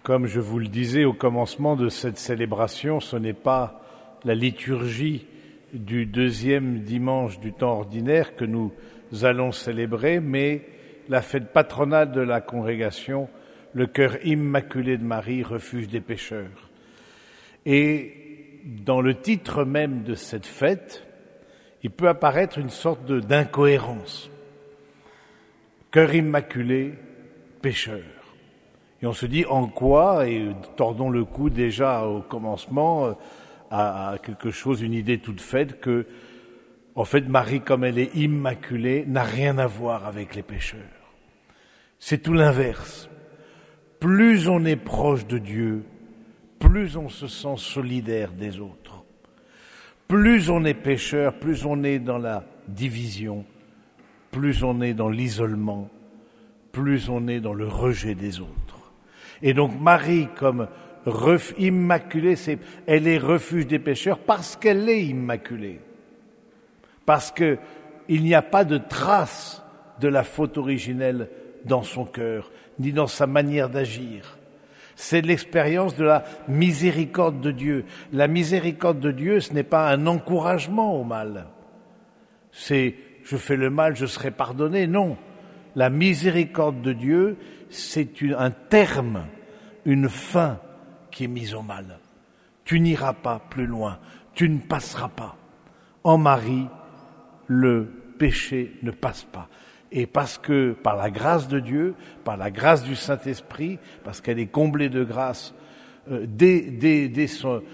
Comme je vous le disais au commencement de cette célébration, ce n'est pas la liturgie du deuxième dimanche du temps ordinaire que nous allons célébrer, mais la fête patronale de la congrégation, le cœur immaculé de Marie, refuge des pécheurs. Et dans le titre même de cette fête, il peut apparaître une sorte d'incohérence. Cœur immaculé, pécheur. Et on se dit en quoi, et tordons le cou déjà au commencement à quelque chose, une idée toute faite, que en fait Marie, comme elle est immaculée, n'a rien à voir avec les pécheurs. C'est tout l'inverse. Plus on est proche de Dieu, plus on se sent solidaire des autres. Plus on est pécheur, plus on est dans la division, plus on est dans l'isolement, plus on est dans le rejet des autres. Et donc Marie, comme immaculée, elle est refuge des pécheurs parce qu'elle est immaculée. Parce qu'il n'y a pas de trace de la faute originelle dans son cœur, ni dans sa manière d'agir. C'est l'expérience de la miséricorde de Dieu. La miséricorde de Dieu, ce n'est pas un encouragement au mal. C'est « je fais le mal, je serai pardonné ». Non, la miséricorde de Dieu, c'est un terme, une fin qui est mise au mal. Tu n'iras pas plus loin, tu ne passeras pas. En Marie, le péché ne passe pas. Et parce que, par la grâce de Dieu, par la grâce du Saint-Esprit, parce qu'elle est comblée de grâce dès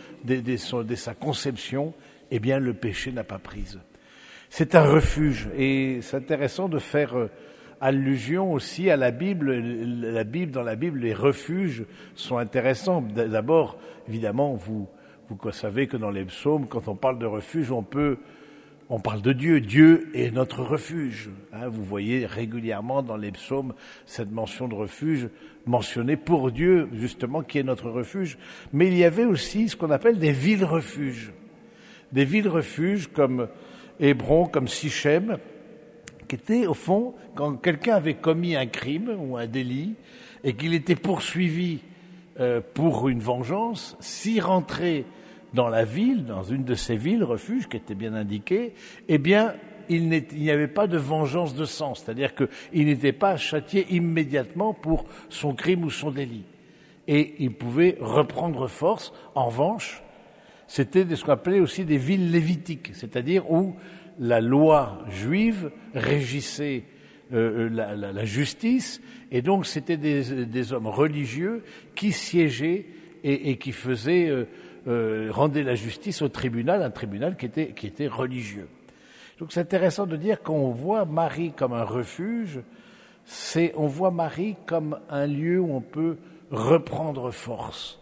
sa conception, eh bien le péché n'a pas prise. C'est un refuge, et c'est intéressant de faire allusion aussi à la Bible. Dans la Bible, les refuges sont intéressants. D'abord, évidemment, vous savez que dans les psaumes, quand on parle de refuge, on parle de Dieu. Dieu est notre refuge. Vous voyez régulièrement dans les psaumes cette mention de refuge mentionnée pour Dieu, justement, qui est notre refuge. Mais il y avait aussi ce qu'on appelle des villes-refuges. Des villes-refuges comme Hébron, comme Sichem, qui étaient, au fond, quand quelqu'un avait commis un crime ou un délit et qu'il était poursuivi pour une vengeance, s'y rentrait dans la ville, dans une de ces villes refuges qui était bien indiquée, eh bien, il n'y avait pas de vengeance de sang, c'est-à-dire qu'il n'était pas châtié immédiatement pour son crime ou son délit. Et il pouvait reprendre force. En revanche, c'était ce qu'on appelait aussi des villes lévitiques, c'est-à-dire où la loi juive régissait la justice, et donc c'était des hommes religieux qui siégeaient et qui faisaient rendait la justice au tribunal, un tribunal qui était religieux. Donc c'est intéressant de dire qu'on voit Marie comme un refuge, on voit Marie comme un lieu où on peut reprendre force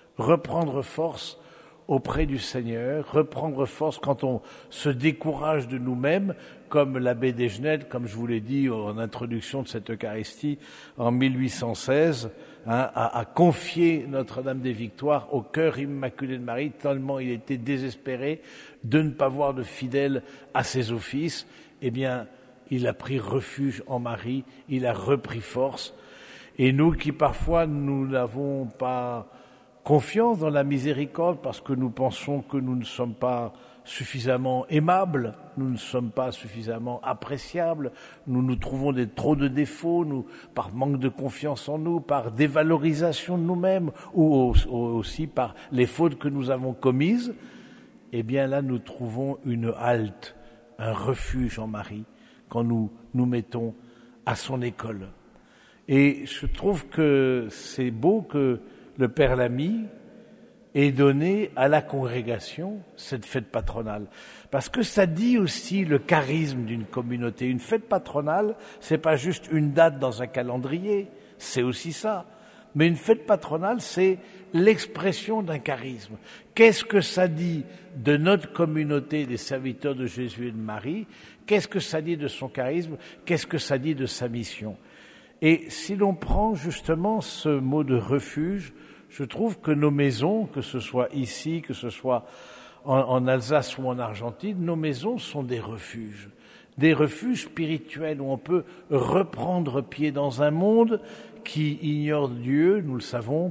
auprès du Seigneur, reprendre force quand on se décourage de nous-mêmes, comme l'abbé Desgenais, comme je vous l'ai dit en introduction de cette Eucharistie en 1816, a confié Notre-Dame des Victoires au cœur immaculé de Marie, tellement il était désespéré de ne pas voir de fidèles à ses offices. Eh bien, il a pris refuge en Marie, il a repris force. Et nous qui parfois nous n'avons pas confiance dans la miséricorde parce que nous pensons que nous ne sommes pas suffisamment aimables, nous ne sommes pas suffisamment appréciables, nous nous trouvons trop de défauts, par manque de confiance en nous, par dévalorisation de nous-mêmes ou aussi par les fautes que nous avons commises, eh bien là nous trouvons une halte, un refuge en Marie quand nous nous mettons à son école. Et je trouve que c'est beau que le Père Lamy ait donné à la congrégation cette fête patronale. Parce que ça dit aussi le charisme d'une communauté. Une fête patronale, c'est pas juste une date dans un calendrier, c'est aussi ça. Mais une fête patronale, c'est l'expression d'un charisme. Qu'est-ce que ça dit de notre communauté des serviteurs de Jésus et de Marie? Qu'est-ce que ça dit de son charisme? Qu'est-ce que ça dit de sa mission? Et si l'on prend justement ce mot de refuge, je trouve que nos maisons, que ce soit ici, que ce soit en Alsace ou en Argentine, nos maisons sont des refuges spirituels où on peut reprendre pied dans un monde qui ignore Dieu, nous le savons,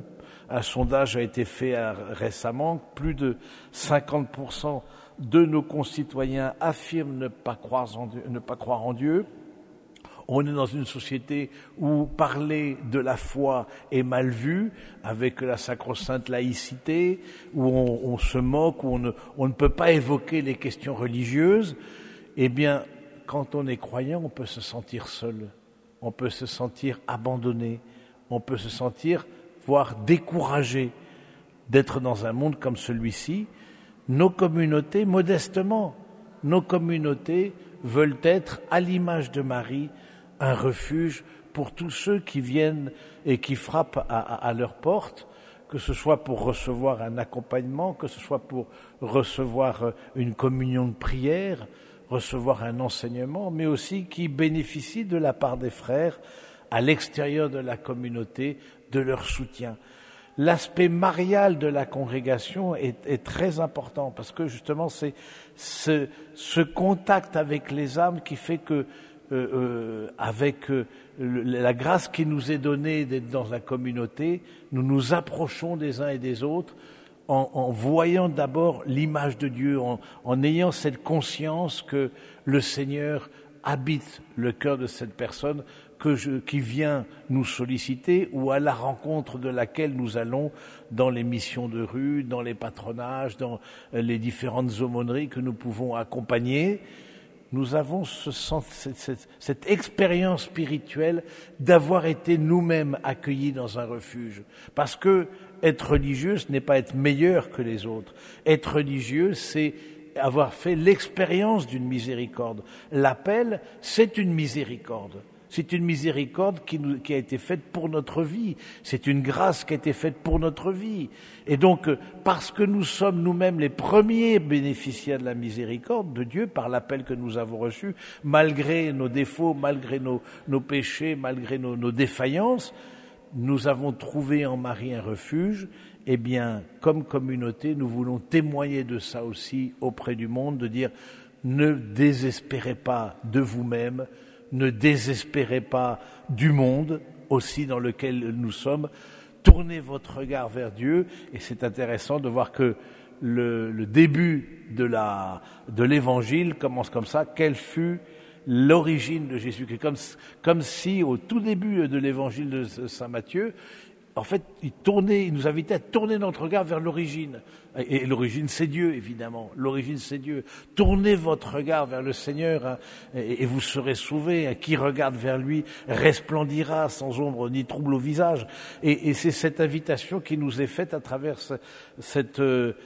Un sondage a été fait récemment. Plus de 50% de nos concitoyens affirment ne pas croire en Dieu. On est dans une société où parler de la foi est mal vu, avec la sacro-sainte laïcité, où on se moque, où on ne peut pas évoquer les questions religieuses. Eh bien, quand on est croyant, on peut se sentir seul, on peut se sentir abandonné, on peut se sentir, voire découragé d'être dans un monde comme celui-ci. Nos communautés, modestement, nos communautés veulent être, à l'image de Marie, un refuge pour tous ceux qui viennent et qui frappent à leur porte, que ce soit pour recevoir un accompagnement, que ce soit pour recevoir une communion de prière, recevoir un enseignement, mais aussi qui bénéficient de la part des frères à l'extérieur de la communauté de leur soutien. L'aspect marial de la congrégation est très important parce que justement c'est ce contact avec les âmes qui fait que avec la grâce qui nous est donnée d'être dans la communauté, nous nous approchons des uns et des autres en voyant d'abord l'image de Dieu, en ayant cette conscience que le Seigneur habite le cœur de cette personne qui vient nous solliciter ou à la rencontre de laquelle nous allons dans les missions de rue, dans les patronages, dans les différentes aumôneries que nous pouvons accompagner. Nous avons cette expérience spirituelle d'avoir été nous-mêmes accueillis dans un refuge. Parce que être religieux, ce n'est pas être meilleur que les autres. Être religieux, c'est avoir fait l'expérience d'une miséricorde. L'appel, c'est une miséricorde. C'est une miséricorde qui a été faite pour notre vie. C'est une grâce qui a été faite pour notre vie. Et donc, parce que nous sommes nous-mêmes les premiers bénéficiaires de la miséricorde de Dieu par l'appel que nous avons reçu, malgré nos défauts, malgré nos péchés, malgré nos défaillances, nous avons trouvé en Marie un refuge. Eh bien, comme communauté, nous voulons témoigner de ça aussi auprès du monde, de dire ne désespérez pas de vous-même, ne désespérez pas du monde aussi dans lequel nous sommes. Tournez votre regard vers Dieu. Et c'est intéressant de voir que le début de l'évangile commence comme ça. Quelle fut l'origine de Jésus-Christ? Comme si au tout début de l'évangile de Saint Matthieu, en fait, il nous invitait à tourner notre regard vers l'origine. Et l'origine, c'est Dieu, évidemment. L'origine, c'est Dieu. Tournez votre regard vers le Seigneur, hein, et vous serez sauvés. Hein. Qui regarde vers lui resplendira sans ombre ni trouble au visage. Et c'est cette invitation qui nous est faite à travers cette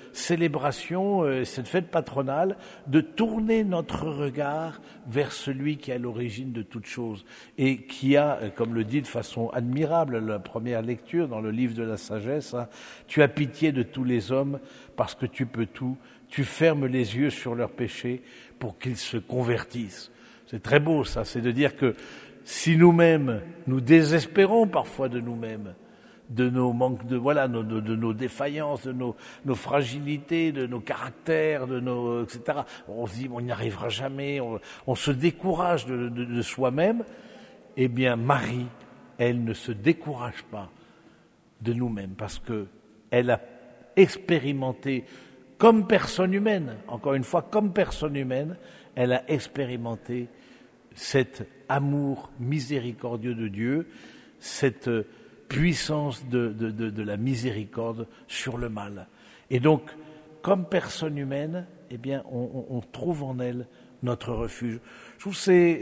célébration, cette fête patronale, de tourner notre regard vers celui qui est à l'origine de toute chose. Et qui a, comme le dit de façon admirable la première lecture dans le livre de la sagesse, hein, tu as pitié de tous les hommes parce que tu peux tout, tu fermes les yeux sur leurs péchés pour qu'ils se convertissent. C'est très beau ça, c'est de dire que si nous-mêmes, nous désespérons parfois de nous-mêmes, de nos manques de nos défaillances, de nos fragilités, de nos caractères, etc. On se dit on n'y arrivera jamais, on se décourage de soi-même. Eh bien Marie, elle ne se décourage pas de nous-mêmes parce que elle a expérimenté comme personne humaine, encore une fois comme personne humaine, elle a expérimenté cet amour miséricordieux de Dieu, cette puissance de la miséricorde sur le mal. Et donc, comme personne humaine, eh bien, on trouve en elle notre refuge. Je trouve que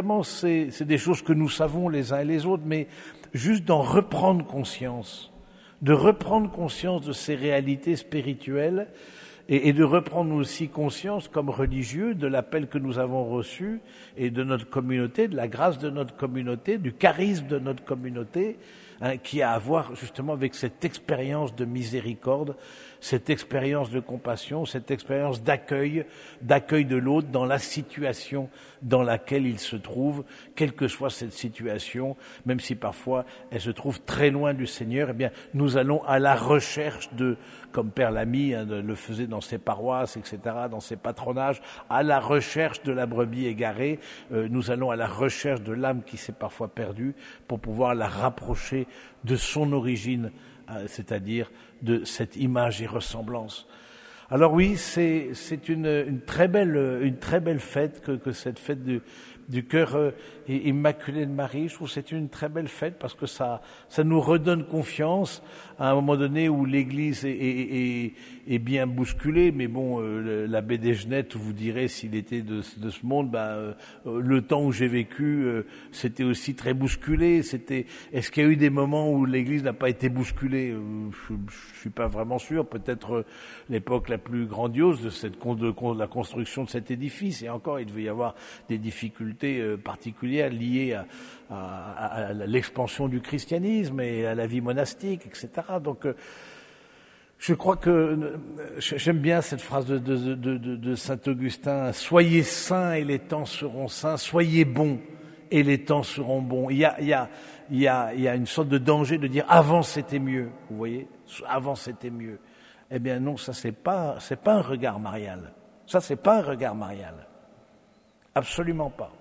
c'est des choses que nous savons les uns et les autres, mais juste d'en reprendre conscience, de reprendre conscience de ces réalités spirituelles et de reprendre aussi conscience comme religieux de l'appel que nous avons reçu et de notre communauté, de la grâce de notre communauté, du charisme de notre communauté, hein, qui a à voir justement avec cette expérience de miséricorde, cette expérience de compassion, cette expérience d'accueil de l'autre dans la situation dans laquelle il se trouve, quelle que soit cette situation, même si parfois elle se trouve très loin du Seigneur, eh bien, nous allons à la recherche comme Père Lamy le faisait dans ses paroisses, etc., dans ses patronages, à la recherche de la brebis égarée, nous allons à la recherche de l'âme qui s'est parfois perdue pour pouvoir la rapprocher de son origine c'est-à-dire de cette image et ressemblance. Alors oui, c'est une très belle fête que cette fête du cœur immaculé de Marie. Je trouve que c'est une très belle fête parce que ça nous redonne confiance à un moment donné où l'Église est bien bousculée. Mais bon, l'abbé Desgenettes vous dirait, s'il était de ce monde, le temps où j'ai vécu, c'était aussi très bousculé. Est-ce qu'il y a eu des moments où l'Église n'a pas été bousculée? Je suis pas vraiment sûr. Peut-être l'époque la plus grandiose de la construction de cet édifice. Et encore, il devait y avoir des difficultés particulières liées à l'expansion du christianisme et à la vie monastique, etc. Donc, je crois que j'aime bien cette phrase de saint Augustin: soyez saints et les temps seront saints, soyez bons et les temps seront bons. Il y a une sorte de danger de dire avant c'était mieux, vous voyez, avant c'était mieux. Eh bien non, ça c'est pas un regard marial. Ça c'est pas un regard marial. Absolument pas.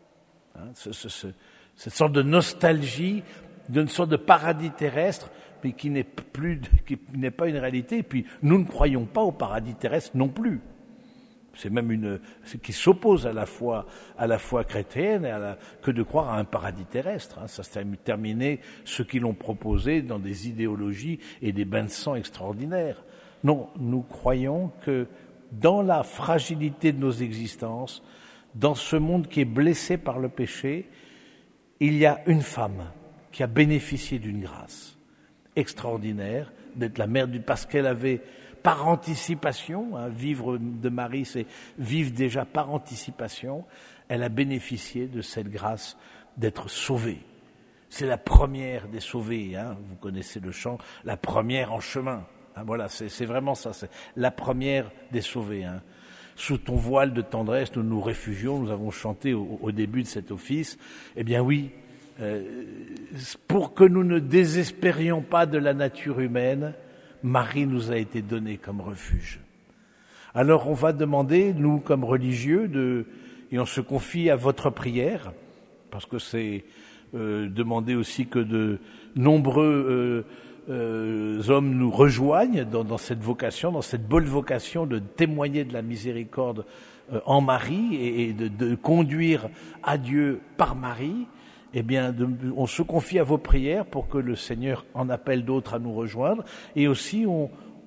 Cette sorte de nostalgie, d'une sorte de paradis terrestre, mais qui n'est pas une réalité. Et puis nous ne croyons pas au paradis terrestre non plus. C'est même ce qui s'oppose à la foi chrétienne que de croire à un paradis terrestre. Ça s'est terminé ceux qui l'ont proposé dans des idéologies et des bains de sang extraordinaires. Non, nous croyons que dans la fragilité de nos existences, dans ce monde qui est blessé par le péché, il y a une femme qui a bénéficié d'une grâce extraordinaire, d'être la mère parce qu'elle avait par anticipation, vivre de Marie, c'est vivre déjà par anticipation, elle a bénéficié de cette grâce d'être sauvée. C'est la première des sauvés, vous connaissez le chant, la première en chemin. Voilà, c'est vraiment ça, c'est la première des sauvés. Sous ton voile de tendresse, nous nous réfugions, nous avons chanté au début de cet office. Eh bien oui, pour que nous ne désespérions pas de la nature humaine, Marie nous a été donnée comme refuge. Alors on va demander, nous comme religieux, et on se confie à votre prière, parce que c'est demander aussi que de nombreux hommes nous rejoignent dans cette vocation, dans cette bonne vocation de témoigner de la miséricorde en Marie et de conduire à Dieu par Marie. Eh bien, on se confie à vos prières pour que le Seigneur en appelle d'autres à nous rejoindre. Et aussi, on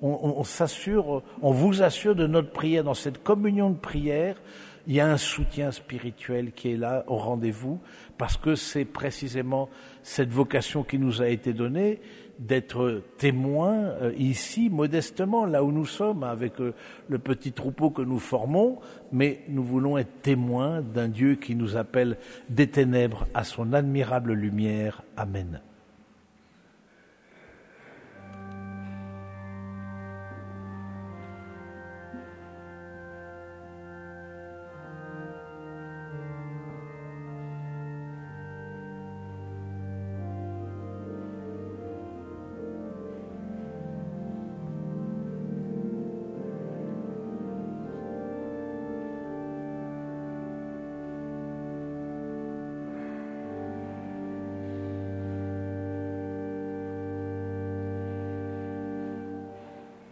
vous assure de notre prière. Dans cette communion de prière, il y a un soutien spirituel qui est là, au rendez-vous, parce que c'est précisément cette vocation qui nous a été donnée, d'être témoins ici, modestement, là où nous sommes, avec le petit troupeau que nous formons, mais nous voulons être témoins d'un Dieu qui nous appelle des ténèbres à son admirable lumière. Amen.